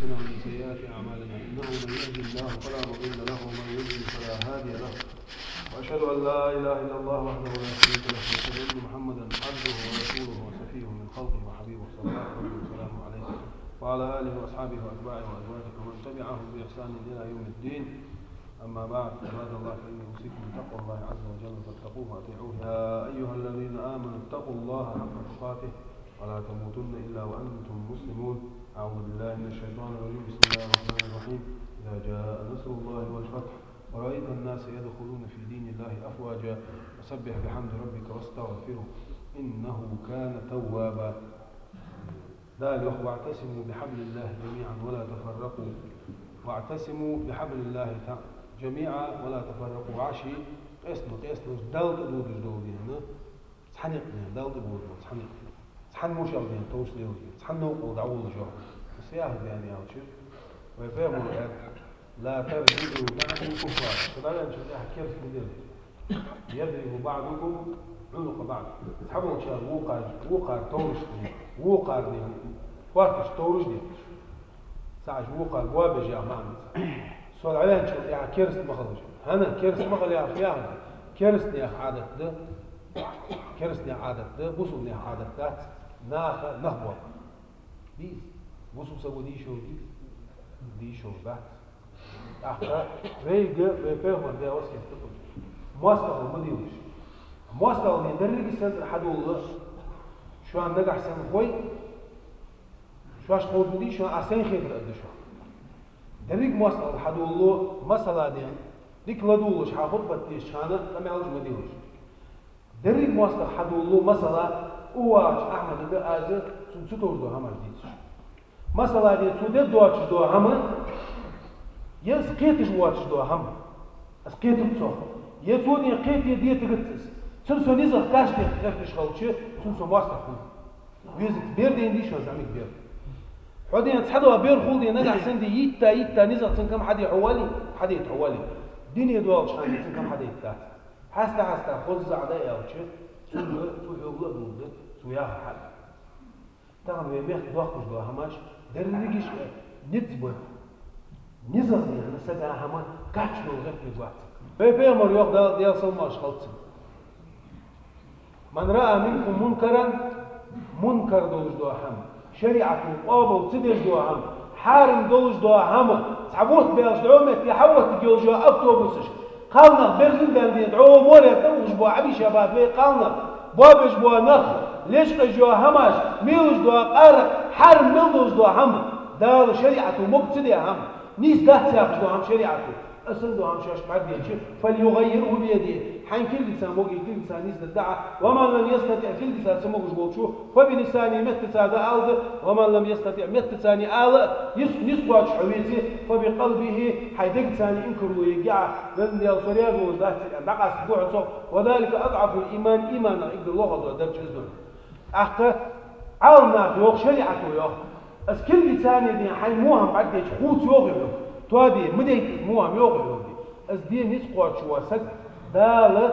أنفسنا ومن سيئات أعمالنا إنه من يهد الله فلا مضل له ومن يضلل فلا هادي له وأشهد أن لا إله إلا الله وحده لا شريك له وأشهد أن محمدا عبده ورسوله وصفيه من خلقه وحبيبه صلى الله عليه وسلم عليه وعلى آله وأصحابه وأتباعه وأزواجه ومن تبعهم بإحسان إلى يوم الدين. أما بعد عباد الله فإني أوصيكم بتقوى الله عز وجل فاتقوه وأطيعوه يا أيها الذين آمنوا اتقوا الله حق تقاته ولا تموتن إلا وأنتم مسلمون. أعوذ بالله من الشيطان الرجيم. بسم الله الرحمن الرحيم. إذا جاء نصر الله والفتح ورأيت الناس يدخلون في دين الله أفواجا فسبح بحمد ربك واستغفره إنه كان توابا. ذلك واعتصموا بحبل الله جميعا ولا تفرقوا. واعتصموا بحبل الله جميعا ولا تفرقوا. عشي قسمه دلت دودج دودين تحنق دلت دودج تحنق تحن مش أبدين توصل تحن نوقو دعول جو السياح يعني أو شيء ويفهموا لا ترجعوا بعد الكفار. فلا نشوف كيف مدير يضرب بعضكم عنق بعض تحبوا شيء وقع تورش وقع وقتش تورش دي ساعة وقع وابج يا معنا سؤال عليه نشوف يعني كيرس مخرج هنا كيرس مخرج يا أخي كيرسني عادة ده كيرسني عادة ده بوصلني عادة ده ناخ نهبط ديس وصل سووا دي شو بعد أخر ريجا بيفهم ده واسكت تقول مواصل ما ديوش مواصل من درجة سنة حدول شو عم نجح سنة خوي شو عش قود دي شو عسين خير قد شو درجة مواصل حدول مثلا ديك لدولش حافظ بتيش أنا لما يعرف ما ديوش درجة مواصل حدول مثلا واش أحمد ده أجر سنتور ده هم جديد مثلا دي سودة دواتش ده هم يسقيتش واتش ده هم اسقيت بصح يسوني قيت يدي تقتس سنسوني زخ كاش تخرج خالشة سنسون واسطة بيزك بيردين دي شو زعمك بيرد حدين تحدوا بير خولدي نجح سندي يتا نزل سن كم حد يحولي دنيا دوالش عندي سن كم حد يتات حاستا خذ زعداء أو شيء سو يقول دود سو يا حد تمام يبيخ دوخش دو هماش درجيش نتبه نزل يعني سجى هما كاتش لو غير في الوقت بيمر يوق ده يصل ماش خلص من رأى منكم منكر دولش دو هم شريعة القابة وتدش دو هم حارم دولش دو هم تعبوت بيش دعومت يحوت تجيل جو أوتوبوسش قالنا برزن بندين دعوه موري دوش بو عبي شباب بي قالنا بابش بو نخ ليش جو هماش ميلش دو قارق حارم ميلش دو هم ده شريعة ومقتدي هم نيس ده ساقش دو هم شريعته أصل دو هم شاش بعد ينشي فليغيره بيده حين كل لسان موجي كل لسان نيس الدعاء ومن لم يستطع كل لسان سموجش بولشو فبلسانه مت سادة آلد ومن لم يستطع مت ثاني آل يسقط حويزه فبقلبه حيدق ثاني إنكر ويجع لازم يوصريا وذات نقص بوع صوت وذلك أضعف الإيمان إيمانا يقدر الله هذا درج الزمن أخت عالنا يوق شريعته يوق أس كل لسان دي حين موهم بعد يخوت يوغل توادي مديت موهم يوغل أس دي نسقط شو سد دال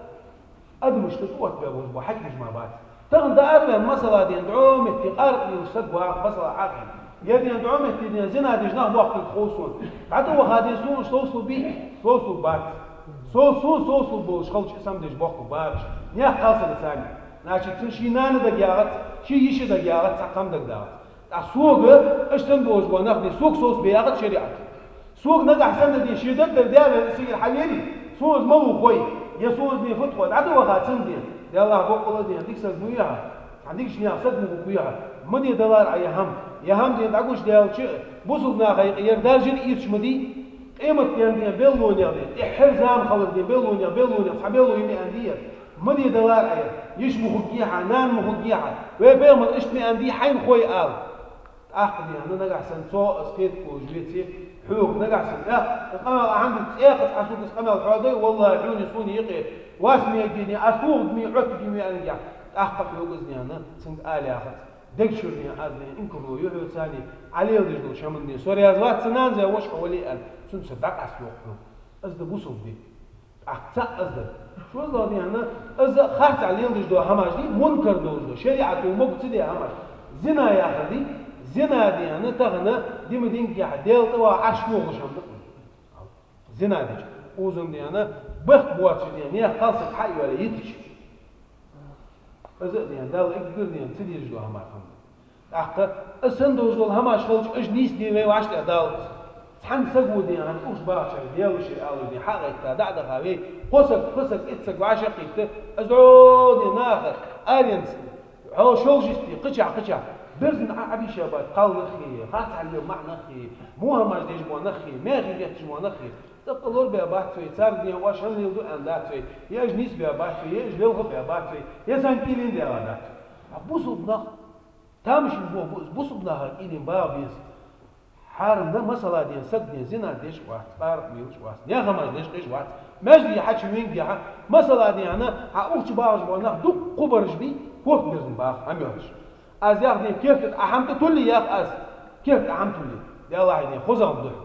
أدمش تقوت بابوز وحكيش مع بعض تغن دائما مثلا دي ندعوم اتقارق يوسد ومثلا عاقل يدي ندعوم اتقارق زنا دي جناه وقت الخوصون بعد هو خادسون صوصوا بعد صوصوا بوش خلش اسم ديش بوقت بارش نيا خاصة لساني ناشي تنشي نانا دقياغت شي يشي دقياغت ساقام دقياغت السوق اشتن بوش وناخدي سوق صوص بياغت شريعة سوق نقع سنة دي شي دقدر دائما يسير حميري سوز مو خوي يسوز دي فتوى عدو وخات سندي يا الله بقول دي عندك سدمويها عندك شنيا صدمو بكويها مدي دولار يا هم دي دعوش ديال شي بوصلنا خي يردارجن ايرش مدي قيمه دي بيلون دي حرزام خلص دي بيلون صحابيلو يمي انديه مدي دولار يشمو خديها نان مخديها وبيم اشتمي اندي حين خوي قال اخذ انا نقع سنسو اسكيت وجليتي حوق نقع سن قمر عندك ايقظ حسوق قمر حوضي والله عيوني صوني يقي واسمي يجيني اسوق مي عتق مي انجح احقق يوقزني انا سنت الي اخذ دقشرني ازني انكرو يحيو ثاني عليه رجل شمني سوريا زوات سنان زي وش حولي ال سن صدق اسوق ازد بوصف دي اقطع ازد شو ازد انا از خرج عليه رجل هماج دي منكر دو شريعه ومقتدي هماج زنا يا اخذي زنا ديانا تغنى ديما دينك يا ديل توا عش موغش هم زنا ديج وزن ديانا بخ بواتش ديانا يا خالص حي ولا يدش أزق ديانا دال إقدر ديانا تدير جو هم عارفهم أحق السندوج دول هم عشلش إيش نيس ديما وعش دال تحن سقو ديانا وش باش ديالوش الأول دي حقك دع دخاوي قصك إتسك وعشقيت أزعود ناخر أرينس هو شو جستي قشع برزن عبي شباب قال نخي خاص على معنى نخي مو هم مش مو نخي ما غير يحتاج نخي تقولوا بيا بات في صار دي واش هم يلدو اندات في يا جنيس بيا بات في يا جلو بيا بات في يا سانكيلين دي هذا بوسو بنا تامش بوسو بنا إلين بابيس حارم ده مسألة دي صد دي زنا ديش واحد بارك ميوش واحد يا خمر ديش قيش واحد ماجي حكي وين دي مسألة دي أنا هأوش باج وانا دوق قبرج بي كوف برزن باخ هم يهش از ياخذ كيف أحمت تولي ياخ از كيف أحمت تولي يا الله يدين خذهم ضح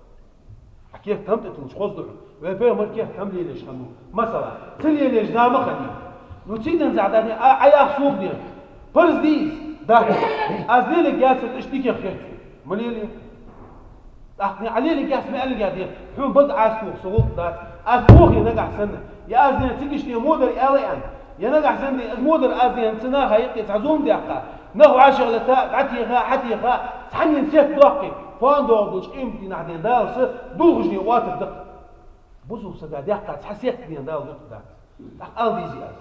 كيف تمت تلش خذ ضح وفيه مر كيف تملي ليش خمو مثلا تلي ليش زامة خلي نوتيدن زعداني أياخ سوق دين فرز ديز ده از ليلك جالس اشتكي خير مليلي أخني عليه اللي جالس ما قال قاعدين حين بدأ عسوق سوق دات عسوق ينقع سنة يا أزين تيجي شنو مودر إليان ينقع سنة مودر أزين سنة هاي تعزون دقة نهو عشر لتا عتيها حتيها تحني نسيت دوقي فان دوغش قيمتي نحدين دالس دوغجني وات الدق بوزو سدا دقة تحسيت دين دال دق أقل دي زياز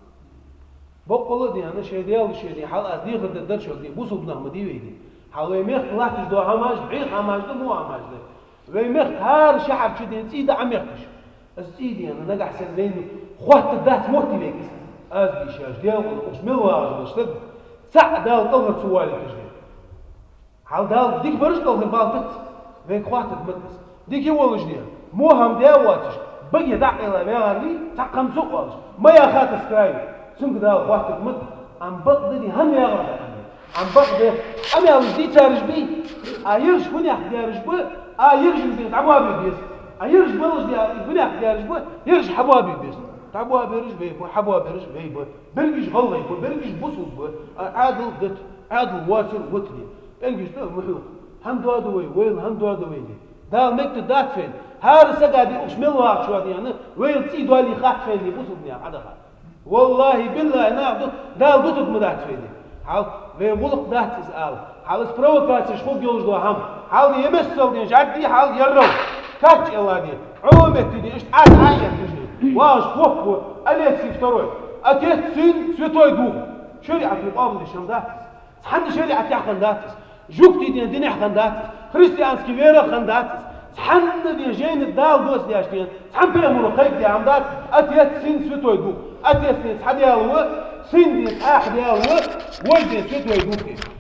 بقول دي أنا شيء ديال حال أزدي غد الدر شو دي بوزو بنام دي ويدي حال يميخ لاتش دو هماج بعيق هماج دو مو هماج ده ويميخ هار شعب شدين سيدا عميخش السيدي أنا نقع سنين خوات الدات موتي ليكس أزدي شاش ديال وش ملواج بشتد سع دال طلب سوالي تجدي حال دال ديك برش طلب بالتت وين خوات المدرس ديك يولج ديال مو هم داواتش بقي دع إلى بيغالي تقم سوقش ما يا خات سكراي سنك دال خوات المد عم بقدي هم يا غرب عم بقدي أمي أوزدي تارج بي أيرج فني أحتيارج بي أيرج بي تعبوا بيس أيرج بلج دي فني أحتيارج بي يرج حبوا بيس تعبوا بيرج بي حبوا بيرج بي برجش غلي برجش بوسل بي عادل قط عادل واتر وتري برجش لا محو هم دوادوي ويل هم دوادوي دال مكت دات فين هار سقادي أشمل واحد شو هذي أنا ويل تي دوالي خات فين لي بوسل بني عدها والله بالله أنا دال دوتك مدات فين حال ويقولك دات إسأل حال سبروكاتش فوق يولج دو هم حال يمسل دين جدي حال يرو كاتش الله دين عومت دين إيش عاية تجي واش كوكو أليك سيفتروي أكيد سين سويتوي دوخ شريعة القابل شنداتس سحن شريعة يحخن داتس جوكتي دين يحخن داتس خريستيانسكي فيرا خنداتس سحن دين جين الدال دوس دياش دين سحن بيامرو خيب دي عمدات أكيد سين سويتوي دوخ أكيد سين سحد يالو سين دين أحد يالو وجدين سويتوي دوخ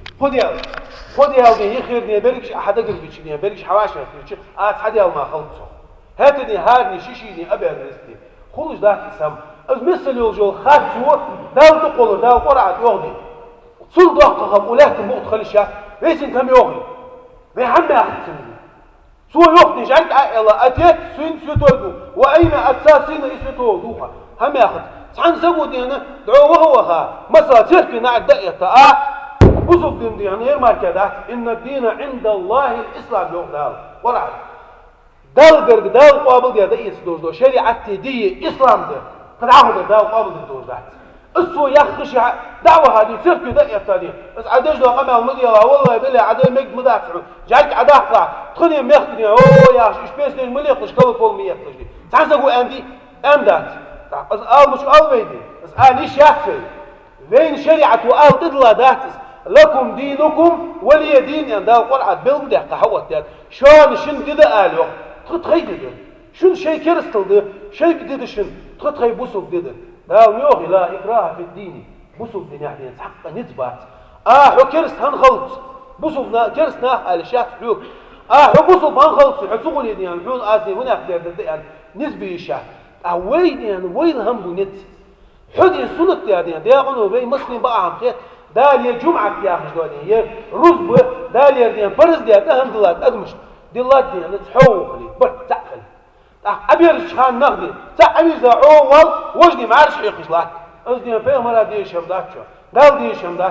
خد يال دين يخير دين بريكش أحد أقرب دين بريكش حواشة دين سحد يال ما خلصه هات دين هارني شيشي دين أبي أدرستي خلص دات سام از مثل يوجو خاتو دال تقول دال قرعة يوغدي تصل دقهم ولات مو تخليشا ليسن كم يوغي بهم أحد سنين سو يوغدي جعلت الله أتيت سين سوتودو وأين أتساسين يسوتودوها هم ياخذ سحن سقودي أنا دعوه وها مثلا تركي نعد دقيقة وصف دين يعني غير مركزات إن الدين عند الله الإسلام يوغ دال قرعة دال قرق دال قابل دي دقيقة سدوردو شريعة دي إسلام ده قد عهد دال قابل دي دورجات السو يخش دعوة هذه سركي دقيقة تانية بس عديش لو قمع المدية والله بالله عدي ميك مدافع جايك عداقة تخني ميختني اوه يا ايش بيسني المليقش قبل كل ميقش دي تحسقوا عندي امدات بس قال مش قال ويدي بس قال ايش يكفي وين شريعة وقال تدلا داتس لكم دينكم ولي دين يعني دال قرعة بالمدح قهوة دات شون شن دي قال يوم تخي دي شن شيء كرستل دي شيء دي شن تخي بوسل دي دال يوغي لا إكراه في الدين بوسل دي يعني حق نتبات حو كرست هنخلط بوسل كرست ناح على شات حلوك حو بوسل هنخلط حتسوغل يدي يعني حلون آسي هناك دي يعني نسبي الشات وين يعني وين هم بنت حدي سنة يعني داغنو بين مسلم بقى عم خيط دالي جمعة يا أخي جواني هي رزب دالي يعني برز دي أهم دلات أدمش دلات دي يعني تحوق لي برد تعقل أبير شخان نخدي تعمل زعوال وجدي ما عارش يقش لات أزدي فيه مرة دي شمداتشو دال دي شمداتشو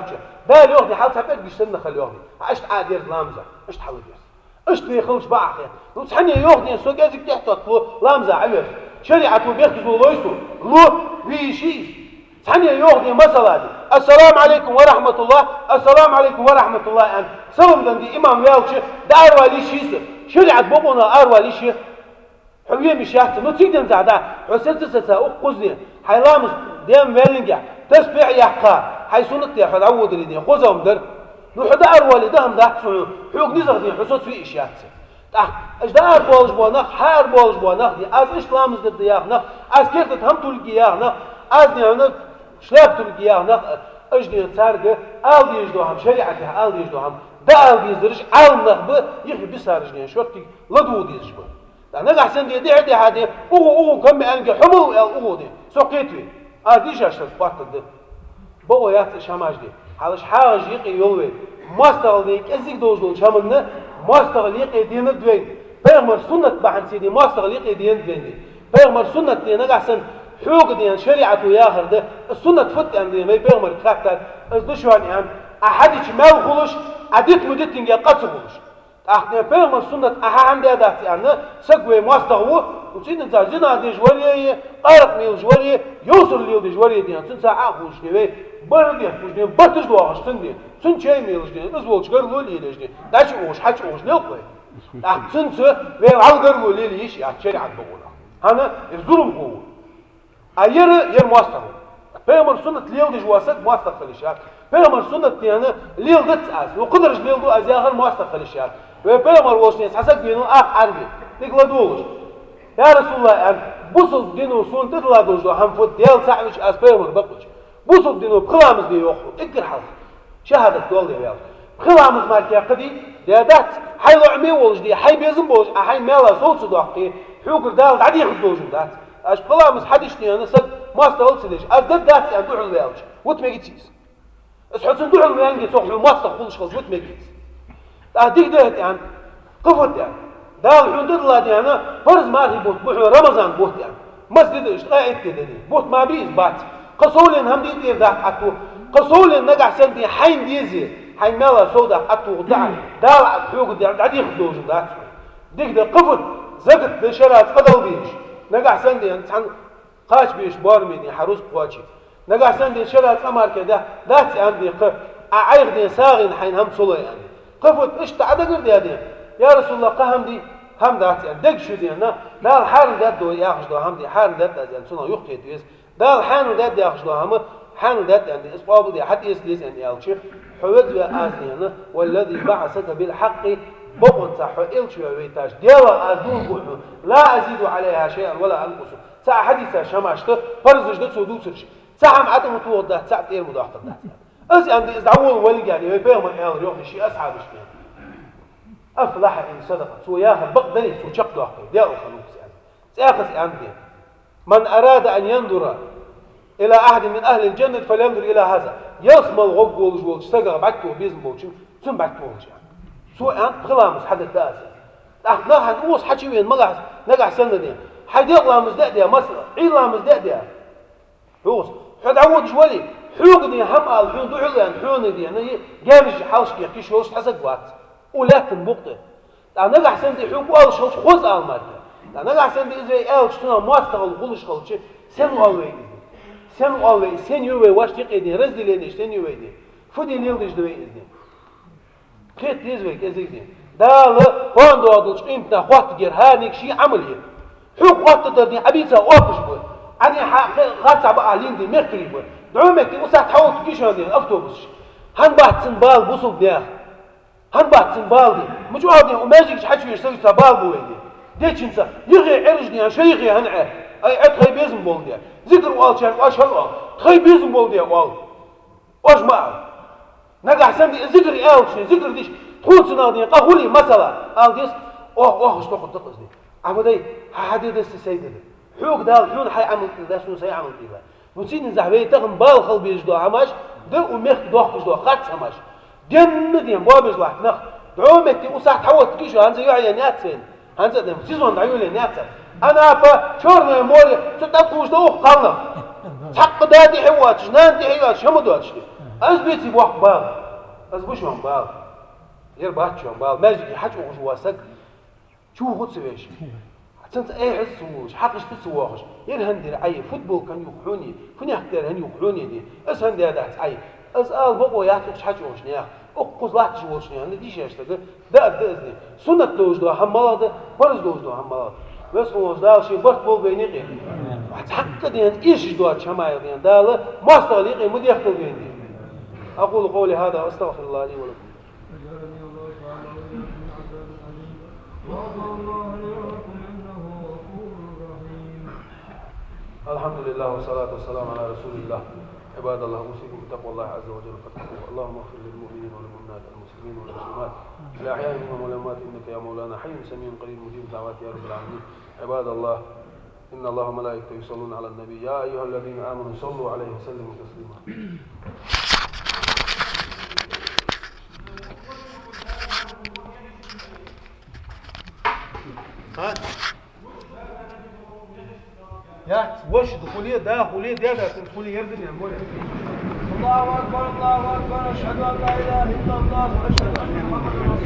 ده اليوغني حال تبقى بيشتنا خليوغني اشت عادير لامزة اشت حاول يس اشت بيخلش باعخير وتصحني يوغني سو جازك تحت لامزة عبير شريعة بيخزو لويسو لو بيشيس تصحني يوغني مثلا السلام عليكم ورحمة الله السلام عليكم ورحمة الله أن سلام دندي إمام ويالش دار والي شيس شريعة بوبونا أر والي شيء حويه مشاهد نو تيجن زعدا حسنت سسا قزني حيلامس ديم ويلنجا تسبيع يحقا حيسونت يا عود اللي خوزهم در نو حدا أر والي دهم ده حوق نزغ دي حسوت في إشياء اجدار بولج بونخ حار بولج بونخ دي از ايش لامز ضد ياغنخ از كيف تهم تلقي ياغنخ از نيانك شلاب تلقي ياغنخ اجدي تسارق ال دي يجدوهم شريعتها ال دي يجدوهم دا ال دي يزرش عالمخ ب يخي بسارجني شورتي لدو دي يجبو انا احسن دي دي هذه او كم انجا حمل او دي سوقيتي ادي شاشت فاتد بو يات شماج دي حالش حاج يقي يولوي ماستر دي كزيك دوزول شملنا ماستر يقي دين دوين بيغمر سنة بحن سيدي ماستر يقي دين دوين بيغمر سنة دي انا احسن حقوق دي شريعة وياخر ده السنة تفت ام دي ما بيغمر تخاكتر ازدشوان ام احدش ما وخلش عديت مدتين يا قد خلش احنا بيغمر سنة احا عندي ادات يعني سقوي ماستغو وسين انت زنا دي جواليه قارق ميل جواليه يوصل ليو دي جواليه دي انت ساعه خوش دي بردي خوش دي بتش دو اخشتن دي سن شي ميل دي ازول شغل لولي دي داش اوش حاج اوش نلقي احسن سو وي علغر لولي ليش يا شريعه بقولا انا الظلم هو اير ير ماستغو بيغمر سنة ليو دي جواسك ماستغ خليشات بيغمر سنة يعني ليو دت از وقدرش ليو دو از ياخر ماستغ خليشات وبيغمر وشنيس حسك بينو اخ عربي تقلدوش يا رسول الله أن بوصل دينو سون تطلعوش دو هم فوت ديال ساعوش از بيغمر بقوش بوصل دينو بخلامز دي يوخو اكر حظ شهادة دول دي بيال بخلامز مالكي قدي ديادات حي لعمي ولج دي حي بيزن بولج حي ميلا صوت صدوحكي حوكر دال عدي يخدوش دات اش بخلامز حدش دي انا سد ما استغل سديش از دد دات يعني دوحل بيالج وتميجيتيس اسحوتن دوحل بيالج سوحل ما استغلش خلص وتميجيتيس ديك دهت يعني قفت يعني دال حدود الله دي أنا فرز ما هي بوت بوح رمضان بوت يعني مسجد اشتقاء دي بوت ما بيز بات قصولين هم دي تير داك حتو قصولين نجح سنتي حين ديزي حين مالا سودا حتو غدع دال حقوق دي عدي خدوج دات ديك ده قفت زقت بشرات قدل بيش نجح سنتي انت عن قاش بيش بارمي دي حروس قواتشي نجح سنتي شرات امر كده دات عندي عايغ دي ساغن حين هم صلي يعني قفت ايش تعدقر دي هذه يا رسول الله قهم دي هم دات يعني دق شو دي انا دال حان دات دو ياخذ دو هم دي حان دات يعني سنه يخطي تويس دال حان دات ياخذ دو هم حان دات يعني اسباب دي حتى يسليس يعني يالشي حوز واسني انا والذي بعثك بالحق بقون صح إلش ويتاج ديلا ازدون بوحو لا ازيد عليها شيئا ولا انقص ساعه حديثه شماشته فرزج دت سودوسرش ساعه معدم توضح ساعه غير مداخل از عندي ازعول ولي يعني بيهم قال يوم شيء اصحاب شيء افلح ان صدق سو ياخذ بقدري سو شق له ديال خلوص يعني سياخذ عندي من اراد ان ينظر الى احد من اهل الجنه فلينظر الى هذا يصم الغب والجول سقى بعته بيزم بوشن ثم بعته يعني سو ان خلامس حدث داس احنا هنقوس حكي وين مغا نقع سنه دي حد يطلع مزداديه مصر عيلا مزداديه روس حد عود جولي حوق دي هم الحين دو عليان حون دي يعني جامج حالش كي شوش حسق وقت ولكن بوقته انا احسن دي حوق اول شوش خوز المركه انا احسن دي زي ال شنو ما استغل كلش خلش سن اولوي سن اولوي سن يوي واش تقيدي رزل ليش سن يوي دي فدي ليلدش دوي دي كيت ديزوي كزيك دي دال كوندو ادوش انت وقت غير هانيك شي عمليه حوق وقت دي ابيتا اوبش بو اني خاصه بقى ليندي ميركري بو دعومك وساعة تحاول تجيش هذه أفتوبس هنبعت سنبال بوصل دياه هنبعت سنبال دي مش واحد وماجيك حشو يشتري سبال بويدي ديش انسا يغي عرجني شيخي هنعه اي اتخي بيزم بول دياه ذكر وقال شان واش هالوقال تخي بيزم بول دياه وقال واش معه نقع سندي ذكر ايل شي ذكر ديش تقول سنادي قهولي مثلا قال ديس اوه ايش تاخذ تقص دي عبدي حديد السيد حوق دال حون حي عمل كذا شنو سيعمل كذا وتسين زعبي تغن بال خل بيجدو عماش ده ومخ دوخ جدو خات سماش دم ديم بابج واحد نخ دعومك وساعة تحول تكيشو هنزا يعي ناتسين هنزا دم سيزون دعيولي ناتسين انا با شورنا موري ستاتكوش دوخ قلنا حق دادي حوات جنان دي حوات شمدوات شدي از بيتي بوق بال از بوشون بال يربح شون بال ماجي حاج وجواسك شو خد سويش حتى اي حسوش حقش تسووش ين هندير اي فوتبول كان يخوني فني اختار هني يخوني دي اس هندي هذا اي اس قال بقو يعطيك حاج وشنيا اقوز لا تجي وشنيا انا ديش اشتغل ده دزني سنه دوجدو حماده فرض دوجدو حماده بس هو ده شيء بس بول بينيقي حتى دي ايش دو تشمايل دي ده ما استغلي مدي يختل بيني اقول قولي هذا استغفر الله لي ولكم الحمد لله والصلاة والسلام على رسول الله عباد الله أوصيكم بتقوى الله عز وجل فاتقوه اللهم اغفر للمؤمنين والمؤمنات المسلمين والمسلمات الأحياء منهم والأموات إنك يا مولانا حي سميع قريب مجيب دعوات يا رب العالمين عباد الله إن الله وملائكته يصلون على النبي يا أيها الذين آمنوا صلوا عليه وسلموا تسليما يا وش دخولية ده تدخلي يرزق يا مولانا الله أكبر أشهد أن لا إله إلا الله وأشهد أن محمدا